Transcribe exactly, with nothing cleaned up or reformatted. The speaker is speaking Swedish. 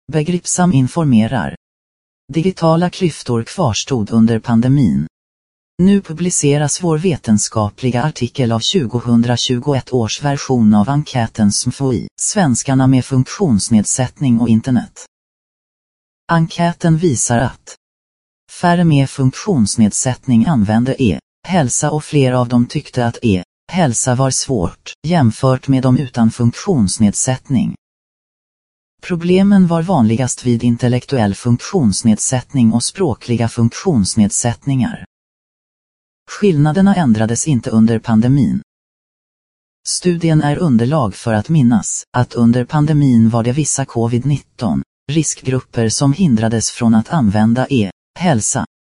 Begrippsam informerar. Digitala klyftor kvarstod under pandemin. Nu publiceras vår vetenskapliga artikel av tjugohundratjugoett års version av enkäten S M F O I, svenskarna med funktionsnedsättning och internet. Enkäten visar att färre med funktionsnedsättning använde e-hälsa och fler av dem tyckte att e-hälsa var svårt, jämfört med dem utan funktionsnedsättning. Problemen var vanligast vid intellektuell funktionsnedsättning och språkliga funktionsnedsättningar. Skillnaderna ändrades inte under pandemin. Studien är underlag för att minnas att under pandemin var det vissa covid nitton riskgrupper som hindrades från att använda e-hälsa.